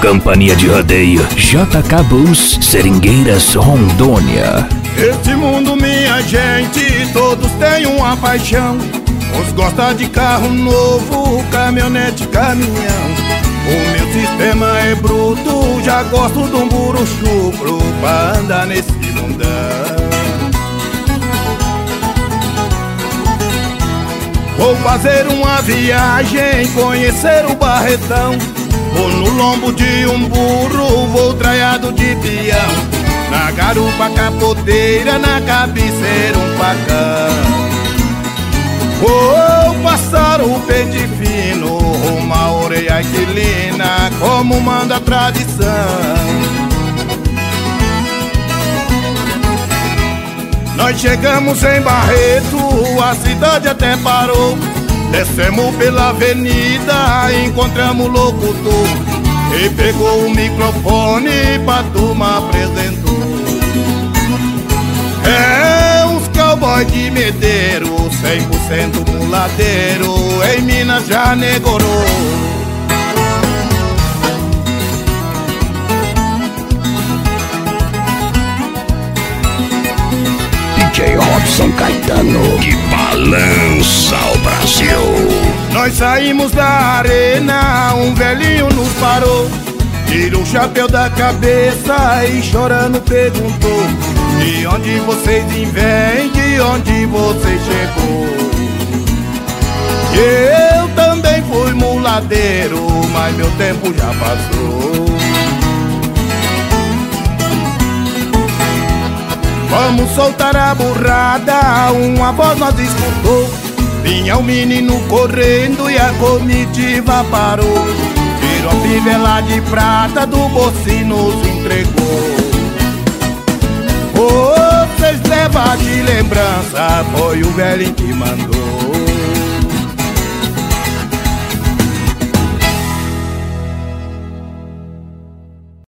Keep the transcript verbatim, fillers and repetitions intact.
Companhia de Rodeio J K Bus, Seringueiras, Rondônia. Esse mundo, minha gente, todos têm uma paixão. Uns gostam de carro novo, caminhonete, caminhão. O meu sistema é bruto, já gosto de um burro chucro pra andar nesse mundão. Vou fazer uma viagem, conhecer o Barretão. Vou no lombo de um burro, vou traiado de peão. Na garupa capoteira, na cabeceira um facão. Vou passar o pente fino, uma orelha aquilina, como manda a tradição. Nós chegamos em Barreto, a cidade até parou. Descemos pela avenida, encontramos o locutor. E pegou o microfone pra turma apresentou. É uns cowboy de Medeiro, cem por cento muladeiro, em Minas já negorou. D J Robson Caetano, que balança o Brasil. Nós saímos da arena, um velhinho nos parou. Tirou o chapéu da cabeça e chorando perguntou: de onde vocês vêm, de onde você chegou? Eu também fui muladeiro, mas meu tempo já passou. Vamos soltar a burrada, uma voz nós escutou. Vinha o menino correndo e a comitiva parou. Tirou a fivela de prata do bolso e nos entregou. Vocês levam de lembrança, foi o velho que mandou.